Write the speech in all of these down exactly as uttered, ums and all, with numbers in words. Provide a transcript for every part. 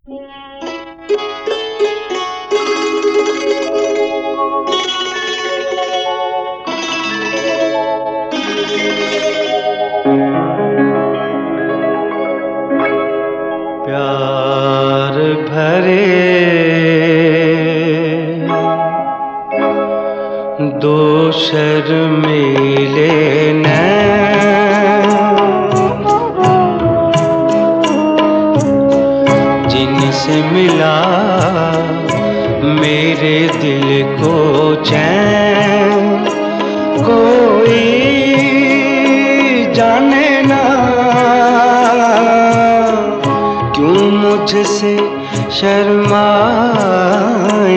प्यार भरे दो शर्मीले नैन, जिनसे मिला मेरे दिल को चैन, कोई जाने ना क्यों मुझसे शर्माए,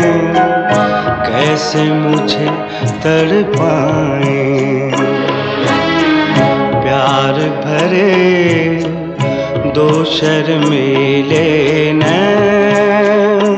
कैसे मुझे तड़पाए। प्यार भरे दो शर्मीले नैन,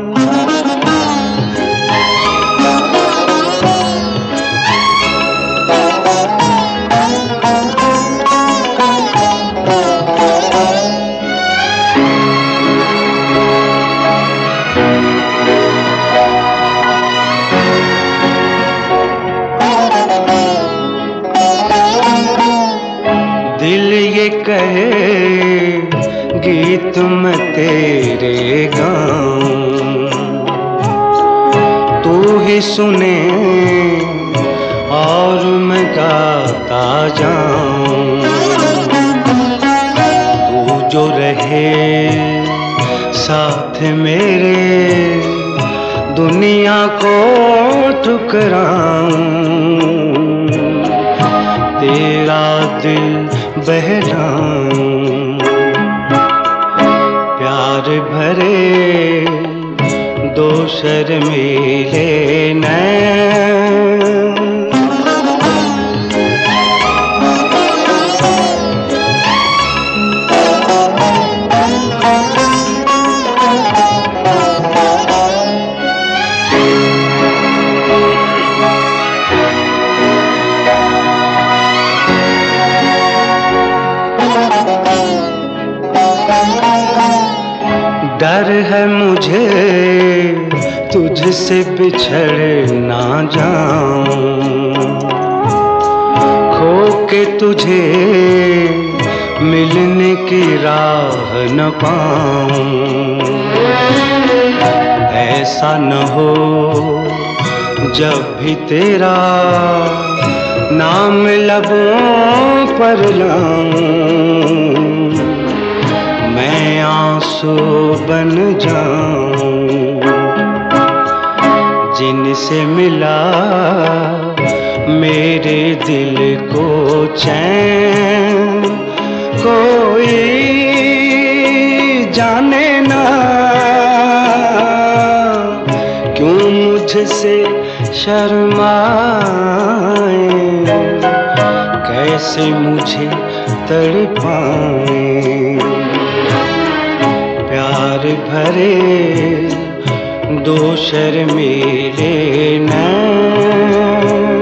दिल ये कहे गीत मैं तेरे गाऊं, तू ही सुने और मैं गाता जाऊं। तू जो रहे साथ मेरे, दुनिया को ठुकराऊं, तेरा दिल बहलाऊं। प्यार भरे दो शर्मीले नैन, डर है मुझे तुझसे बिछड़ ना जाऊं, खो के तुझे मिलने की राह न पाऊं। ऐसा न हो जब भी तेरा नाम लबों पर लाऊं, मैं आंसू बन जाऊं। जिनसे मिला मेरे दिल को चैन, कोई जाने ना क्यों मुझसे शर्माए, कैसे मुझे तड़पाए। प्यार भरे दो शर्मीले नैन,